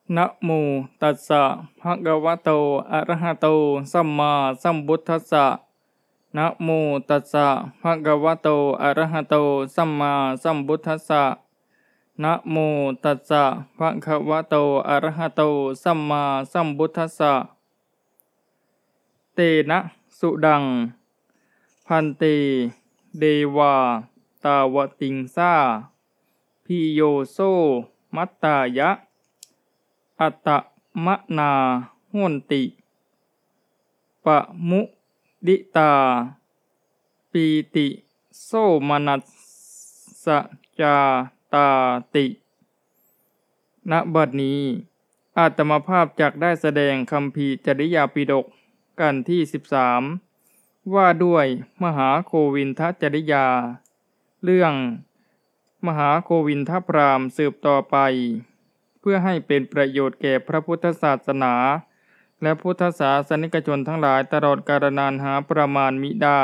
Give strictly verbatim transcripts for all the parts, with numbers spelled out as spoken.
นะโมตัสสะภะคะวะโตอะระหะโตสัมมาสัมพุทธัสสะนะโมตัสสะภะคะวะโตอะระหะโตสัมมาสัมพุทธัสสะนะโมตัสสะภะคะวะโตอะระหะโตสัมมาสัมพุทธัสสะเตนะสุดังพันเตเดวาตาวติงสาพิโยโซมัตตายะอัตตมะนาโหนติปะมุดิตาปีติโสมนัสสะจาตาติณบัดนี้อาตมาภาพจักได้แสดงคัมภีร์จริยาปิฎกกันที่สิบสามว่าด้วยมหาโควินทจริยาเรื่องมหาโควินทพราหมณ์สืบต่อไปเพื่อให้เป็นประโยชน์แก่พระพุทธศาสนาและพุทธศาสนิกชนทั้งหลายตลอดกาลนานหาประมาณมิได้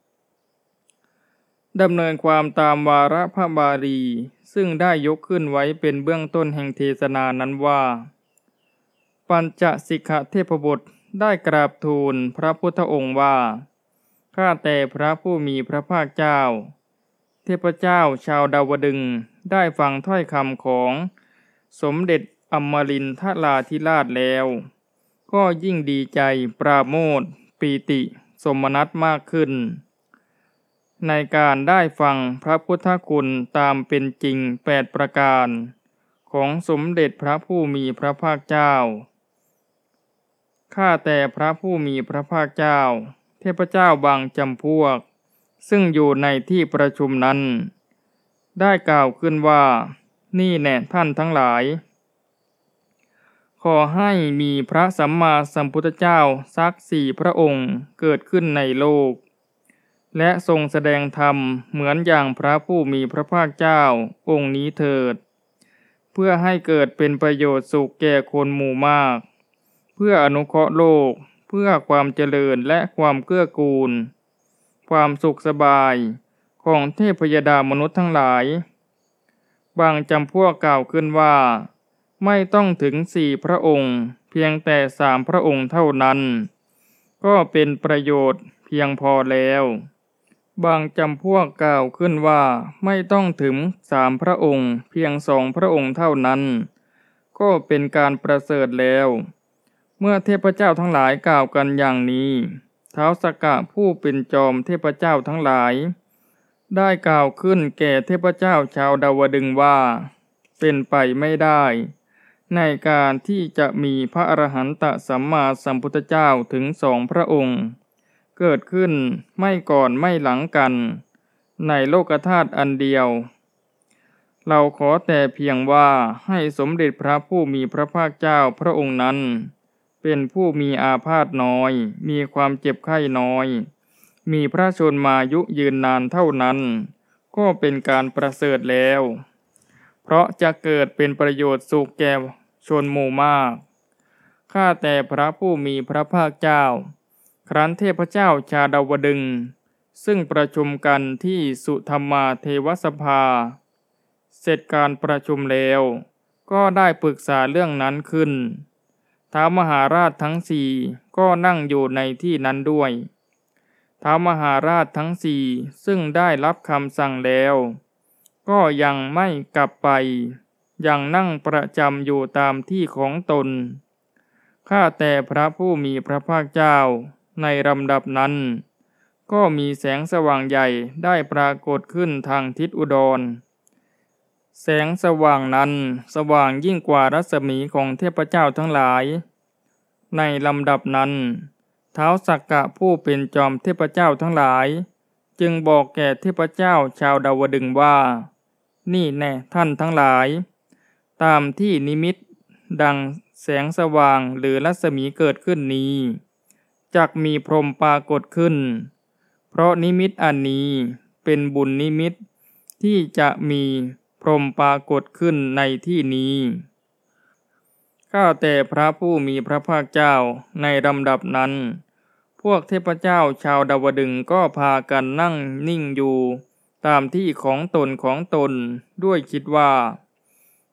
ดำเนินความตามวาระพระบาลีซึ่งได้ยกขึ้นไว้เป็นเบื้องต้นแห่งเทศนานั้นว่าปัญจสิกขเทพบุตรได้กราบทูลพระพุทธองค์ว่าข้าแต่พระผู้มีพระภาคเจ้าเทพเจ้าชาวดาวดึงส์ได้ฟังถ้อยคำของสมเด็จอมรินทราธิราชแล้วก็ยิ่งดีใจปราโมทย์ปีติสมนัสมากขึ้นในการได้ฟังพระพุทธคุณตามเป็นจริงแปดประการของสมเด็จพระผู้มีพระภาคเจ้าข้าแต่พระผู้มีพระภาคเจ้าเทพเจ้าบางจำพวกซึ่งอยู่ในที่ประชุมนั้นได้กล่าวขึ้นว่านี่แน่ท่านทั้งหลายขอให้มีพระสัมมาสัมพุทธเจ้าสักสี่พระองค์เกิดขึ้นในโลกและทรงแสดงธรรมเหมือนอย่างพระผู้มีพระภาคเจ้าองค์นี้เถิดเพื่อให้เกิดเป็นประโยชน์สุขแก่คนหมู่มากเพื่ออนุเคราะห์โลกเพื่อความเจริญและความเกื้อกูลความสุขสบายของเทพยดามนุษย์ทั้งหลายบางจำพวกกล่าวขึ้นว่าไม่ต้องถึงสี่พระองค์เพียงแต่สามพระองค์เท่านั้นก็เป็นประโยชน์เพียงพอแล้วบางจำพวกกล่าวขึ้นว่าไม่ต้องถึงสามพระองค์เพียงสองพระองค์เท่านั้นก็เป็นการประเสริฐแล้วเมื่อเทพเจ้าทั้งหลายกล่าวกันอย่างนี้ท้าวสักกะผู้เป็นจอมเทพเจ้าทั้งหลายได้กล่าวขึ้นแก่เทพเจ้าชาวดาวดึงส์ว่าเป็นไปไม่ได้ในการที่จะมีพระอรหันตสัมมาสัมพุทธเจ้าถึงสองพระองค์เกิดขึ้นไม่ก่อนไม่หลังกันในโลกธาตุอันเดียวเราขอแต่เพียงว่าให้สมเด็จพระผู้มีพระภาคเจ้าพระองค์นั้นเป็นผู้มีอาพาธน้อยมีความเจ็บไข้น้อยมีพระชนมายุยืนนานเท่านั้นก็เป็นการประเสริฐแล้วเพราะจะเกิดเป็นประโยชน์สุขแก่ชนหมู่มากข้าแต่พระผู้มีพระภาคเจ้าครั้นเทพเจ้าชาดาวดึงส์ซึ่งประชุมกันที่สุธรรมาเทวสภาเสร็จการประชุมแล้วก็ได้ปรึกษาเรื่องนั้นขึ้นท้าวมหาราชทั้งสี่ก็นั่งอยู่ในที่นั้นด้วยท้าวมหาราชทั้งสี่ซึ่งได้รับคำสั่งแล้วก็ยังไม่กลับไปยังนั่งประจำอยู่ตามที่ของตนข้าแต่พระผู้มีพระภาคเจ้าในลำดับนั้นก็มีแสงสว่างใหญ่ได้ปรากฏขึ้นทางทิศอุดรแสงสว่างนั้นสว่างยิ่งกว่ารัศมีของเทพเจ้าทั้งหลายในลำดับนั้นท้าวสักกะผู้เป็นจอมเทพเจ้าทั้งหลายจึงบอกแก่เทพเจ้าชาวดาวดึงส์ว่านี่แน่ท่านทั้งหลายตามที่นิมิตดังแสงสว่างหรือรัศมีเกิดขึ้นนี้จักมีพรหมปรากฏขึ้นเพราะนิมิตอันนี้เป็นบุญนิมิตที่จะมีพรหมปรากฏขึ้นในที่นี้ข้าแต่พระผู้มีพระภาคเจ้าในลำดับนั้นพวกเทพเจ้าชาวดาวดึงส์ก็พากันนั่งนิ่งอยู่ตามที่ของตนของตนด้วยคิดว่า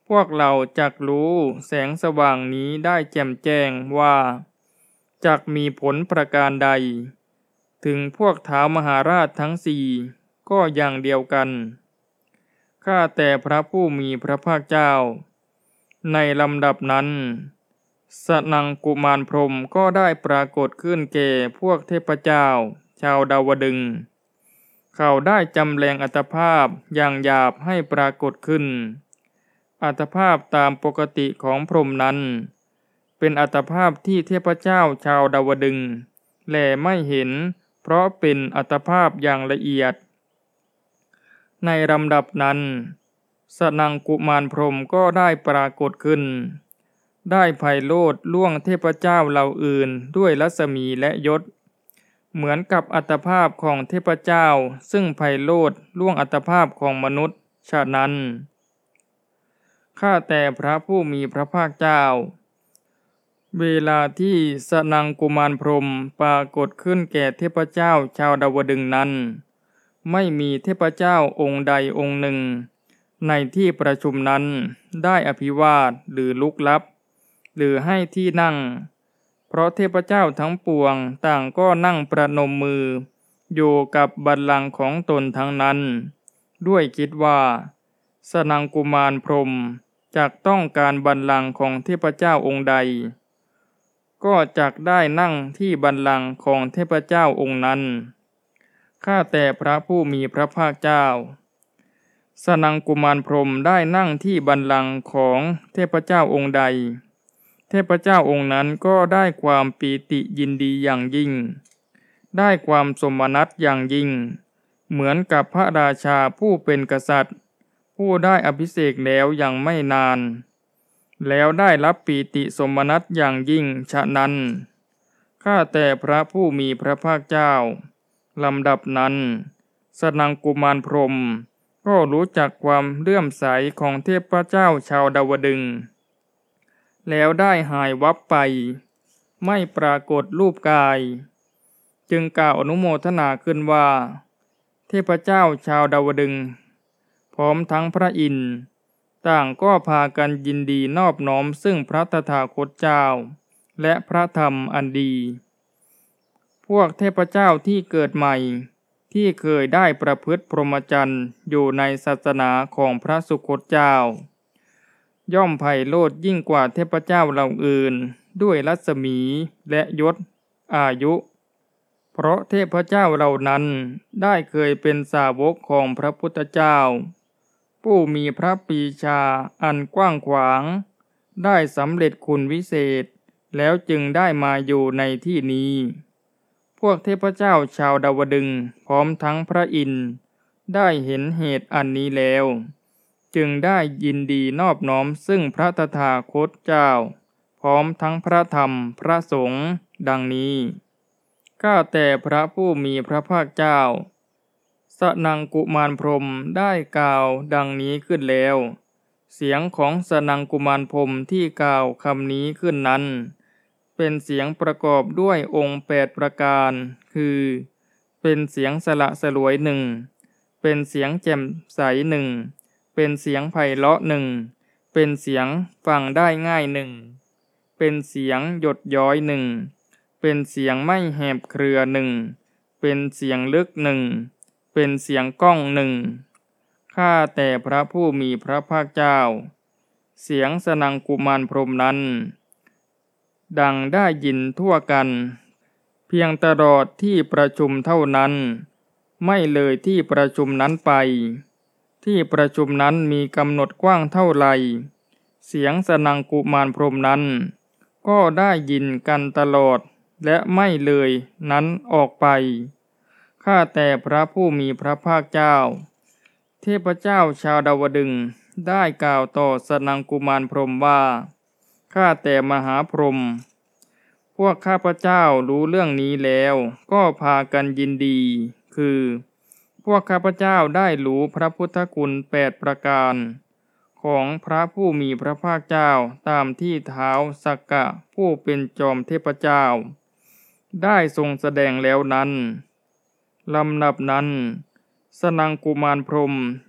พวกเราจักรู้แสงสว่างนี้ได้แจ่มแจ้งว่าจักมีผลประการใดถึงพวกท้าวมหาราชทั้งสี่ก็อย่างเดียวกันข้าแต่พระผู้มีพระภาคเจ้าในลำดับนั้นสนังกุมารพรหมก็ได้ปรากฏขึ้นแก่พวกเทพเจ้าชาวดาวดึงส์เขาได้จำแรงอัตภาพอย่างหยาบให้ปรากฏขึ้นอัตภาพตามปกติของพรหมนั้นเป็นอัตภาพที่เทพเจ้าชาวดาวดึงส์แลไม่เห็นเพราะเป็นอัตภาพอย่างละเอียดในลำดับนั้นสนังกุมารพรหมก็ได้ปรากฏขึ้นได้ไพโรจน์ล่วงเทพเจ้าเหล่าอื่นด้วยรัศมีและยศเหมือนกับอัตภาพของเทพเจ้าซึ่งไพโรจน์ล่วงอัตภาพของมนุษย์ฉะนั้นข้าแต่พระผู้มีพระภาคเจ้าเวลาที่สนังกุมารพรหมปรากฏขึ้นแก่เทพเจ้าชาวดาวดึงส์นั้นไม่มีเทพเจ้าองค์ใดองค์หนึ่งในที่ประชุมนั้นได้อภิวาทหรือลุกลับหรือให้ที่นั่งเพราะเทพเจ้าทั้งปวงต่างก็นั่งประนมมืออยู่กับบัลลังก์ของตนทั้งนั้นด้วยคิดว่าสนังกุมารพรหมจักต้องการบัลลังก์ของเทพเจ้าองค์ใดก็จักได้นั่งที่บัลลังก์ของเทพเจ้าองค์นั้นข้าแต่พระผู้มีพระภาคเจ้าสนังกุมารพรหมได้นั่งที่บัลลังก์ของเทพเจ้าองค์ใดเทพเจ้าองค์นั้นก็ได้ความปีติยินดีอย่างยิ่งได้ความสมนัสอย่างยิ่งเหมือนกับพระราชาผู้เป็นกษัตริย์ผู้ได้อภิเษกแล้วยังไม่นานแล้วได้รับปีติสมนัสอย่างยิ่งฉะนั้นข้าแต่พระผู้มีพระภาคเจ้าลำดับนั้นสนังกุมารพรหมก็รู้จักความเลื่อมใสของเทพเจ้าชาวดาวดึงส์แล้วได้หายวับไปไม่ปรากฏรูปกายจึงกล่าวอนุโมทนาขึ้นว่าเทพเจ้าชาวดาวดึงส์พร้อมทั้งพระอินทร์ต่างก็พากันยินดีนอบน้อมซึ่งพระตถาคตเจ้าและพระธรรมอันดีพวกเทพเจ้าที่เกิดใหม่ที่เคยได้ประพฤติพรหมจรรย์อยู่ในศาสนาของพระสุคตเจ้าย่อมไพโรจน์ยิ่งกว่าเทพเจ้าเหล่าอื่นด้วยรัศมีและยศอายุเพราะเทพเจ้าเหล่านั้นได้เคยเป็นสาวกของพระพุทธเจ้าผู้มีพระปรีชาอันกว้างขวางได้สำเร็จคุณวิเศษแล้วจึงได้มาอยู่ในที่นี้พวกเทพเจ้าชาวดาวดึงส์พร้อมทั้งพระอินทร์ได้เห็นเหตุอันนี้แล้วจึงได้ยินดีนอบน้อมซึ่งพระตถาคตเจ้าพร้อมทั้งพระธรรมพระสงฆ์ดังนี้ข้าแต่พระผู้มีพระภาคเจ้าสนังกุมารพรหมได้กล่าวดังนี้ขึ้นแล้วเสียงของสนังกุมารพรหมที่กล่าวคำนี้ขึ้นนั้นเป็นเสียงประกอบด้วยองค์แปดประการคือเป็นเสียงสละสลวยหนึ่งเป็นเสียงแจ่มใสหนึ่งเป็นเสียงไพเราะหนึ่งเป็นเสียงฟังได้ง่ายหนึ่งเป็นเสียงหยดย้อยหนึ่งเป็นเสียงไม่แหบเครือหนึ่งเป็นเสียงลึกหนึ่งเป็นเสียงก้องหนึ่งข้าแต่พระผู้มีพระภาคเจ้าเสียงสนังกุมารพรหมนั้นดังได้ยินทั่วกันเพียงตลอดที่ประชุมเท่านั้นไม่เลยที่ประชุมนั้นไปที่ประชุมนั้นมีกำหนดกว้างเท่าไหร่เสียงสนังกุมารพรหมนั้นก็ได้ยินกันตลอดและไม่เลยนั้นออกไปข้าแต่พระผู้มีพระภาคเจ้าเทพเจ้าชาวดาวดึงส์ได้กล่าวต่อสนังกุมารพรหมว่าข้าแต่มหาพรหมพวกข้าพเจ้ารู้เรื่องนี้แล้วก็พากันยินดีคือพวกข้าพเจ้าได้รู้พระพุทธคุณแปดประการของพระผู้มีพระภาคเจ้าตามที่ท้าวสักกะผู้เป็นจอมเทพเจ้าได้ทรงแสดงแล้วนั้นลำดับนั้นสนังกุมารพรหม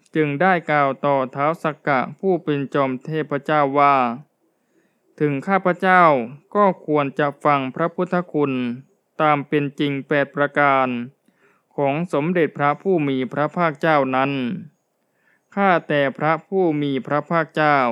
จึงได้กล่าวต่อท้าวสักกะผู้เป็นจอมเทพเจ้าว่าถึงข้าพเจ้าก็ควรจะฟังพระพุทธคุณตามเป็นจริงแปดประการของสมเด็จพระผู้มีพระภาคเจ้านั้นข้าแต่พระผู้มีพระภาคเจ้า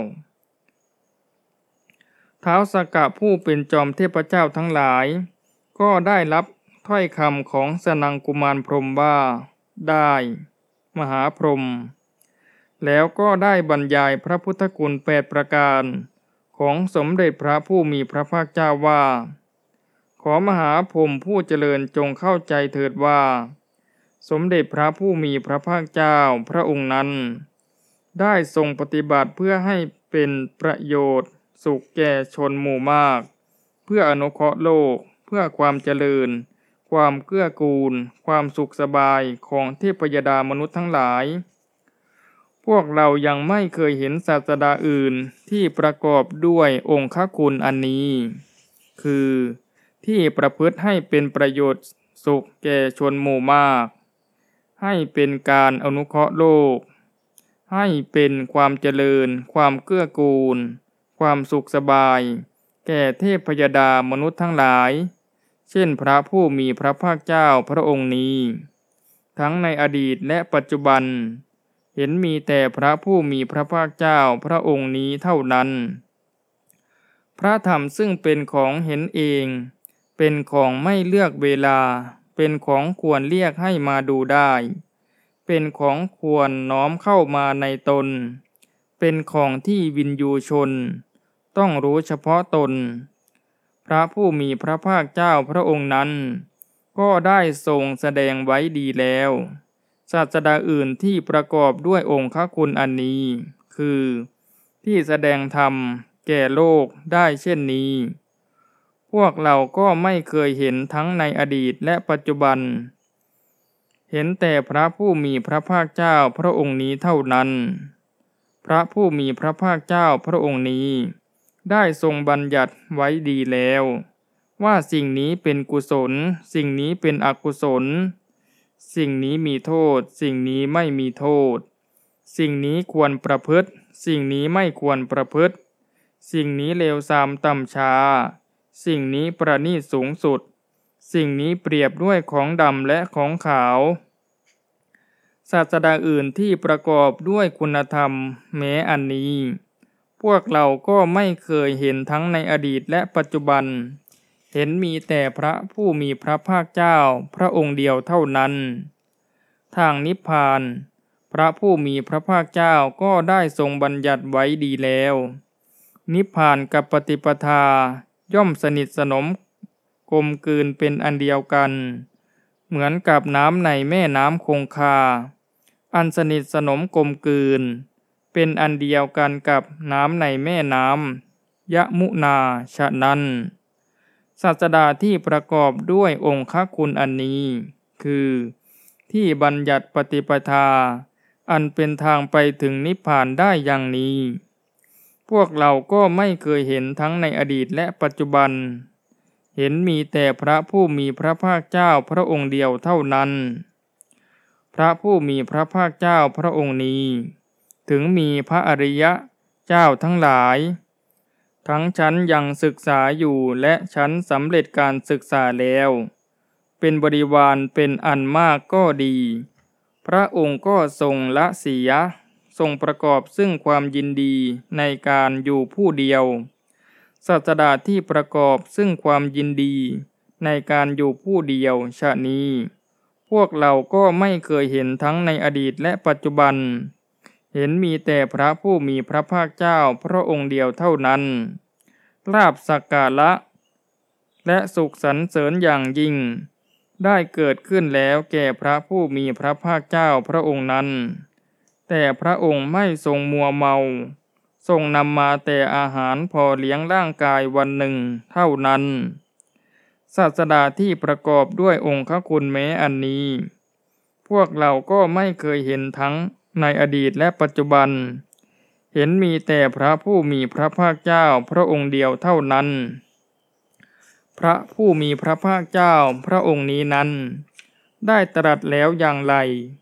ท้าวสักกะผู้เป็นจอมเทพเจ้าทั้งหลายก็ได้รับถ้อยคำของสนังกุมารพรหมว่าได้มหาพรหมแล้วก็ได้บรรยายพระพุทธคุณแปดประการของสมเด็จพระผู้มีพระภาคเจ้าว่าขอมหาพรหมผู้เจริญจงเข้าใจเถิดว่าสมเด็จพระผู้มีพระภาคเจ้าพระองค์นั้นได้ทรงปฏิบัติเพื่อให้เป็นประโยชน์สุขแก่ชนหมู่มากเพื่ออนุเคราะห์โลกเพื่อความเจริญความเกื้อกูลความสุขสบายของเทพยดามนุษย์ทั้งหลายพวกเรายังไม่เคยเห็นศาสดาอื่นที่ประกอบด้วยองค์คุณอันนี้คือที่ประพฤติให้เป็นประโยชน์สุขแก่ชนหมู่มากให้เป็นการอนุเคราะห์โลกให้เป็นความเจริญความเกื้อกูลความสุขสบายแก่เทพยดามนุษย์ทั้งหลายเช่นพระผู้มีพระภาคเจ้าพระองค์นี้ทั้งในอดีตและปัจจุบันเห็นมีแต่พระผู้มีพระภาคเจ้าพระองค์นี้เท่านั้นพระธรรมซึ่งเป็นของเห็นเองเป็นของไม่เลือกเวลาเป็นของควรเรียกให้มาดูได้เป็นของควรน้อมเข้ามาในตนเป็นของที่วินยูชนต้องรู้เฉพาะตนพระผู้มีพระภาคเจ้าพระองค์นั้นก็ได้ทรงแสดงไว้ดีแล้วศาสดาอื่นที่ประกอบด้วยองค์คุณอันนี้คือที่แสดงธรรมแก่โลกได้เช่นนี้พวกเราก็ไม่เคยเห็นทั้งในอดีตและปัจจุบันเห็นแต่พระผู้มีพระภาคเจ้าพระองค์นี้เท่านั้นพระผู้มีพระภาคเจ้าพระองค์นี้ได้ทรงบัญญัติไว้ดีแล้วว่าสิ่งนี้เป็นกุศลสิ่งนี้เป็นอกุศลสิ่งนี้มีโทษสิ่งนี้ไม่มีโทษสิ่งนี้ควรประพฤติสิ่งนี้ไม่ควรประพฤติสิ่งนี้เลวทรามต่ำช้าสิ่งนี้ประณีตสูงสุดสิ่งนี้เปรียบด้วยของดำและของขาวศาสดาอื่นที่ประกอบด้วยคุณธรรมแม้อันนี้พวกเราก็ไม่เคยเห็นทั้งในอดีตและปัจจุบันเห็นมีแต่พระผู้มีพระภาคเจ้าพระองค์เดียวเท่านั้นทางนิพพานพระผู้มีพระภาคเจ้าก็ได้ทรงบัญญัติไว้ดีแล้วนิพพานกับปฏิปทาย่อมสนิทสนมกลมกลืนเป็นอันเดียวกันเหมือนกับน้ำในแม่น้ำคงคาอันสนิทสนมกลมกลืนเป็นอันเดียวกันกับน้ำในแม่น้ำยมุนาฉะนั้นศาสดาที่ประกอบด้วยองค์คุณอันนี้คือที่บัญญัติปฏิปทาอันเป็นทางไปถึงนิพพานได้อย่างนี้พวกเราก็ไม่เคยเห็นทั้งในอดีตและปัจจุบันเห็นมีแต่พระผู้มีพระภาคเจ้าพระองค์เดียวเท่านั้นพระผู้มีพระภาคเจ้าพระองค์นี้ถึงมีพระอริยะเจ้าทั้งหลายทั้งชั้นยังศึกษาอยู่และชั้นสำเร็จการศึกษาแล้วเป็นบริวารเป็นอันมากก็ดีพระองค์ก็ทรงละเสียทรงประกอบซึ่งความยินดีในการอยู่ผู้เดียวศาสดาที่ประกอบซึ่งความยินดีในการอยู่ผู้เดียวฉะนี้พวกเราก็ไม่เคยเห็นทั้งในอดีตและปัจจุบันเห็นมีแต่พระผู้มีพระภาคเจ้าพระองค์เดียวเท่านั้นลาภสักการะและสุขสรรเสริญอย่างยิ่งได้เกิดขึ้นแล้วแก่พระผู้มีพระภาคเจ้าพระองค์นั้นแต่พระองค์ไม่ทรงมัวเมาทรงนำมาแต่อาหารพอเลี้ยงร่างกายวันหนึ่งเท่านั้นศาสดาที่ประกอบด้วยองค์คุณแม้อันนี้พวกเราก็ไม่เคยเห็นทั้งในอดีตและปัจจุบันเห็นมีแต่พระผู้มีพระภาคเจ้าพระองค์เดียวเท่านั้นพระผู้มีพระภาคเจ้าพระองค์นี้นั้นได้ตรัสแล้วอย่างไร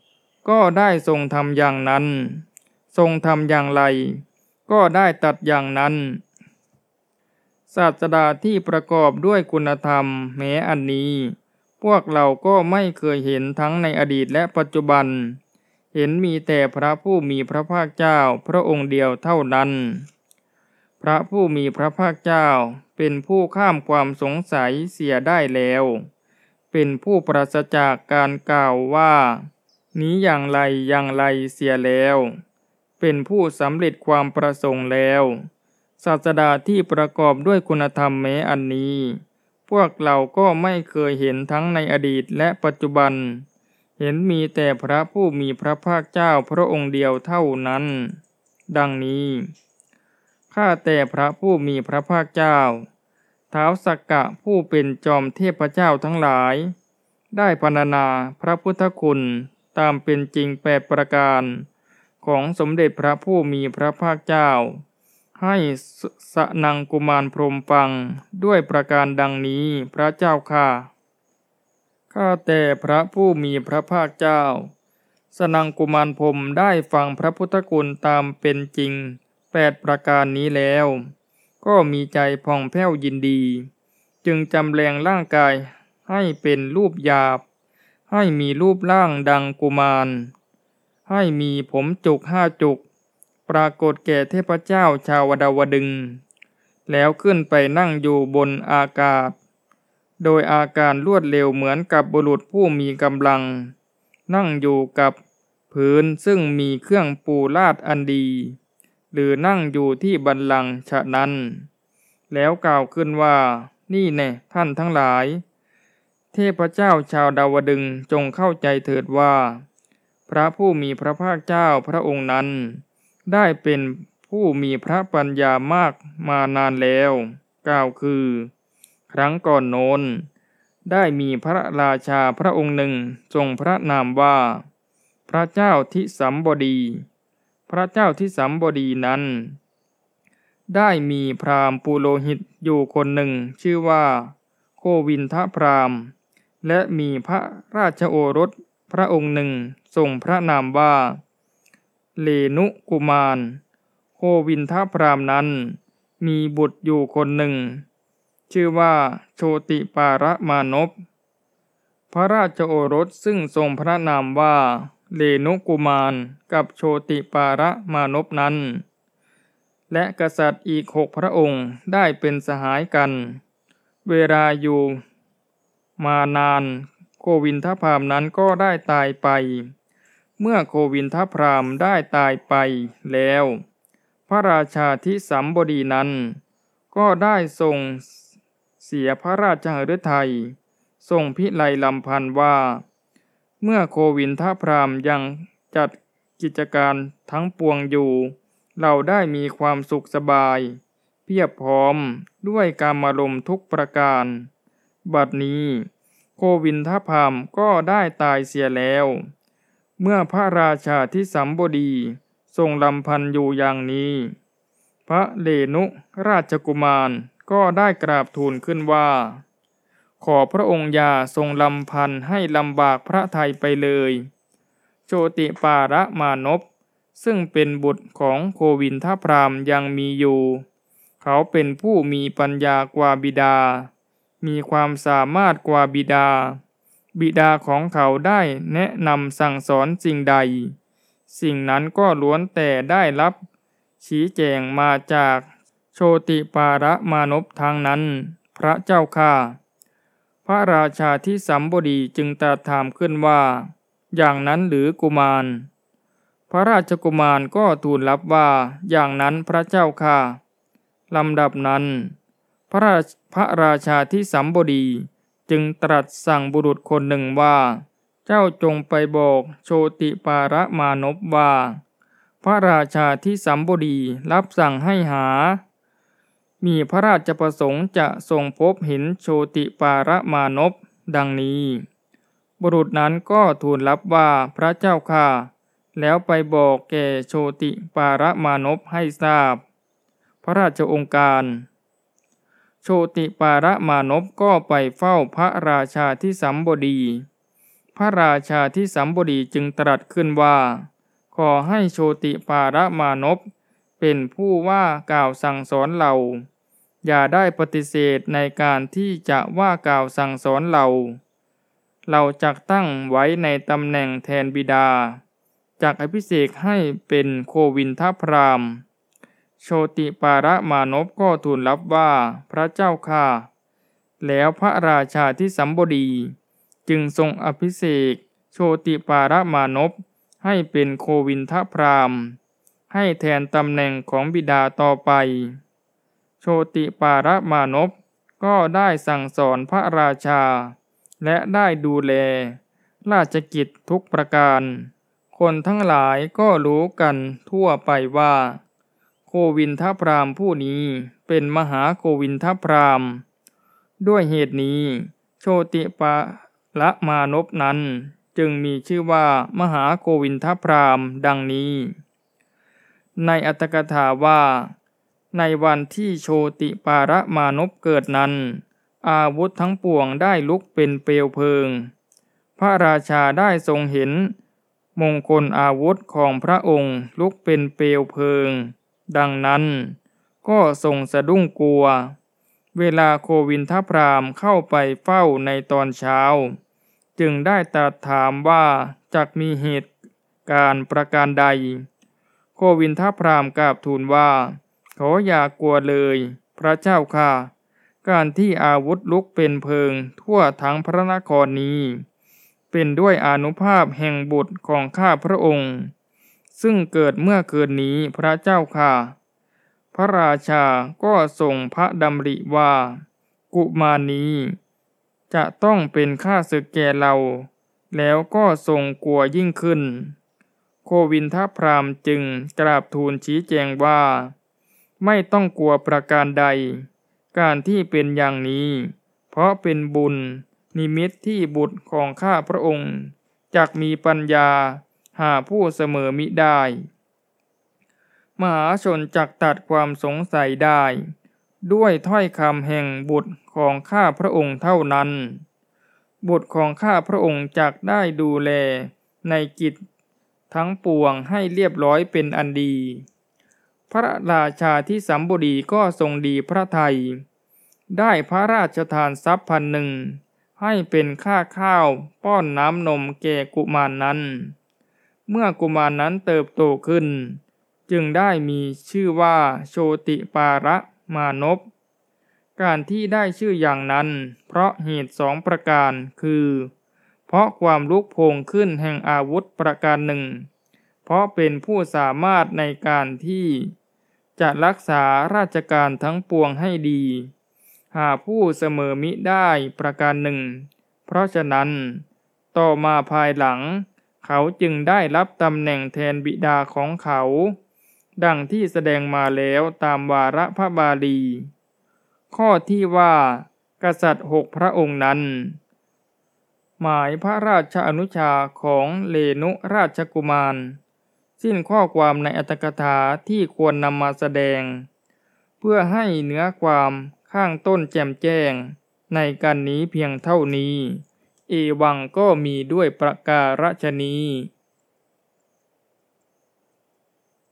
ก็ได้ทรงทำอย่างนั้นทรงทำอย่างไรก็ได้ตัดอย่างนั้นศาสดาที่ประกอบด้วยคุณธรรมแม้อันนี้พวกเราก็ไม่เคยเห็นทั้งในอดีตและปัจจุบันเห็นมีแต่พระผู้มีพระภาคเจ้าพระองค์เดียวเท่านั้นพระผู้มีพระภาคเจ้าเป็นผู้ข้ามความสงสัยเสียได้แล้วเป็นผู้ปราศจากการกล่าวว่านี้อย่างไรอย่างไรเสียแล้วเป็นผู้สำเร็จความประสงค์แล้วศาสดาที่ประกอบด้วยคุณธรรมแม้อันนี้พวกเราก็ไม่เคยเห็นทั้งในอดีตและปัจจุบันเห็นมีแต่พระผู้มีพระภาคเจ้าพระองค์เดียวเท่านั้นดังนี้ข้าแต่พระผู้มีพระภาคเจ้าท้าวสักกะผู้เป็นจอมเทพเจ้าทั้งหลายได้พรรณนาพระพุทธคุณตามเป็นจริงแปดประการของสมเด็จพระผู้มีพระภาคเจ้าให้สนังกุมารพรหมฟังด้วยประการดังนี้พระเจ้าข้าข้าแต่พระผู้มีพระภาคเจ้าสนังกุมารพรหมได้ฟังพระพุทธคุณตามเป็นจริงแปดประการนี้แล้วก็มีใจผ่องแผ้วยินดีจึงจำแรงร่างกายให้เป็นรูปหยาบให้มีรูปร่างดังกุมารให้มีผมจุกห้าจุกปรากฏแก่เทพเจ้าชาวดาวดึงส์แล้วขึ้นไปนั่งอยู่บนอากาศโดยอาการรวดเร็วเหมือนกับบุรุษผู้มีกำลังนั่งอยู่กับพื้นซึ่งมีเครื่องปูลาดอันดีหรือนั่งอยู่ที่บัลลังก์ฉะนั้นแล้วกล่าวขึ้นว่านี่แน่ท่านทั้งหลายเทพเจ้าชาวดาวดึงส์จงเข้าใจเถิดว่าพระผู้มีพระภาคเจ้าพระองค์นั้นได้เป็นผู้มีพระปัญญามากมานานแล้วกล่าวคือครั้งก่อนโน้นได้มีพระราชาพระองค์หนึ่งทรงพระนามว่าพระเจ้าทิสัมบดีพระเจ้าทิสัมบดีนั้นได้มีพราหมณ์ปุโรหิตอยู่คนหนึ่งชื่อว่าโควินทพราหมณ์และมีพระราชโอรสพระองค์หนึ่งทรงพระนามว่าเลนุกุมารโควินทพราหมณ์นั้นมีบุตรอยู่คนหนึ่งชื่อว่าโชติปาระมานพพระราชโอรสซึ่งทรงพระนามว่าเลนุกุมารกับโชติปาระมานพนั้นและกษัตริย์อีกหกพระองค์ได้เป็นสหายกันเวลาอยู่มานานโควินทพราหมณ์นั้นก็ได้ตายไปเมื่อโควินทพราหมณ์ได้ตายไปแล้วพระราชาทิสัมบดีนั้นก็ได้ทรงเสียพระราชหฤทัยทรงพิไลลำพันธ์ว่าเมื่อโควินทพราหมณ์ยังจัดกิจการทั้งปวงอยู่เราได้มีความสุขสบายเพียบพร้อมด้วยกามารมณ์ทุกประการบัดนี้โควินทพราหมณ์ก็ได้ตายเสียแล้วเมื่อพระราชาทิสัมบดีทรงลำพันธ์อยู่อย่างนี้พระเลนุราชกุมารก็ได้กราบทูลขึ้นว่าขอพระองค์อย่าทรงลำพันธ์ให้ลำบากพระทัยไปเลยโชติปาระมานพซึ่งเป็นบุตรของโควินทพราหมณ์ยังมีอยู่เขาเป็นผู้มีปัญญากว่าบิดามีความสามารถกว่าบิดาบิดาของเขาได้แนะนำสั่งสอนสิ่งใดสิ่งนั้นก็ล้วนแต่ได้รับชี้แจงมาจากโชติปาระมานพทางนั้นพระเจ้าข้าพระราชาทิสัมบดีจึงตรัสถามขึ้นว่าอย่างนั้นหรือกุมารพระราชกุมารก็ทูลรับว่าอย่างนั้นพระเจ้าข้าลำดับนั้นพระราชพระราชาทิสัมบดีจึงตรัสสั่งบุรุษคนหนึ่งว่าเจ้าจงไปบอกโชติปาระมานพว่าพระราชาทิสัมบดีรับสั่งให้หามีพระราชประสงค์จะทรงพบเห็นโชติปาระมานพดังนี้บุรุษนั้นก็ทูลรับว่าพระเจ้าข้าแล้วไปบอกแก่โชติปาระมานพให้ทราบพระราชองค์การโชติปาระมานพก็ไปเฝ้าพระราชาทิสัมบดีพระราชาที่สัมบดีจึงตรัสขึ้นว่าขอให้โชติปารมานพเป็นผู้ว่ากล่าวสั่งสอนเราอย่าได้ปฏิเสธในการที่จะว่ากล่าวสั่งสอนเราเราจักตั้งไว้ในตำแหน่งแทนบิดาจักอภิเษกให้เป็นโควินทพราหมณ์โชติปารมานพก็ทูลรับว่าพระเจ้าข้าแล้วพระราชาที่สัมบดีจึงทรงอภิเษกโชติปารมานพให้เป็นโควินทพราหมณ์ให้แทนตำแหน่งของบิดาต่อไปโชติปารมานพก็ได้สั่งสอนพระราชาและได้ดูแลราชกิจทุกประการคนทั้งหลายก็รู้กันทั่วไปว่าโควินทพราหมณ์ผู้นี้เป็นมหาโควินทพราหมณ์ด้วยเหตุนี้โชติปารมานพนั้นจึงมีชื่อว่ามหาโควินทพราหมณ์ดังนี้ในอรรถกถาว่าในวันที่โชติปารมานพเกิดนั้นอาวุธทั้งปวงได้ลุกเป็นเปลวเพลิงพระราชาได้ทรงเห็นมงคลอาวุธของพระองค์ลุกเป็นเปลวเพลิงดังนั้นก็ทรงสะดุ้งกลัวเวลาโควินทพราหมณ์เข้าไปเฝ้าในตอนเช้าจึงได้ตรัสถามว่าจักมีเหตุการณ์ประการใดโควินทพราหมณ์กราบทูลว่าขออย่ากลัวเลยพระเจ้าค่ะการที่อาวุธลุกเป็นเพลิงทั่วทั้งพระนครนี้เป็นด้วยอานุภาพแห่งบุตรของข้าพระองค์ซึ่งเกิดเมื่อคืนนี้พระเจ้าค่ะพระราชาก็ทรงพระดำริว่ากุมารนี้จะต้องเป็นข้าศึกแก่เราแล้วก็ทรงกลัวยิ่งขึ้นโควินทพราหมณ์จึงกราบทูลชี้แจงว่าไม่ต้องกลัวประการใดการที่เป็นอย่างนี้เพราะเป็นบุญนิมิตที่บุตรของข้าพระองค์จักมีปัญญาหาผู้เสมอมิได้มหาชนจักตัดความสงสัยได้ด้วยถ้อยคำแห่งบุตรของข้าพระองค์เท่านั้นบุตรของข้าพระองค์จักได้ดูแลในกิจทั้งปวงให้เรียบร้อยเป็นอันดีพระราชาที่สัมบดีก็ทรงดีพระทัยได้พระราชทานทรัพย์พันหนึ่งให้เป็นค่าข้าวป้อนน้ำนมแก่กุมารนั้นเมื่อกุมารนั้นเติบโตขึ้นจึงได้มีชื่อว่าโชติปารมานพการที่ได้ชื่ออย่างนั้นเพราะเหตุสองประการคือเพราะความลุกโผงขึ้นแห่งอาวุธประการหนึ่งเพราะเป็นผู้สามารถในการที่จะรักษาราชการทั้งปวงให้ดีหาผู้เสมอมิได้ประการหนึ่งเพราะฉะนั้นต่อมาภายหลังเขาจึงได้รับตำแหน่งแทนบิดาของเขาดังที่แสดงมาแล้วตามวาระพระบาลีข้อที่ว่ากษัตริย์หกพระองค์นั้นหมายพระราชอนุชาของเลนุราชกุมารสิ้นข้อความในอรรถกถาที่ควรนำมาแสดงเพื่อให้เนื้อความข้างต้นแจ่มแจ้งในการนี้เพียงเท่านี้เอวังก็มีด้วยประการฉนี้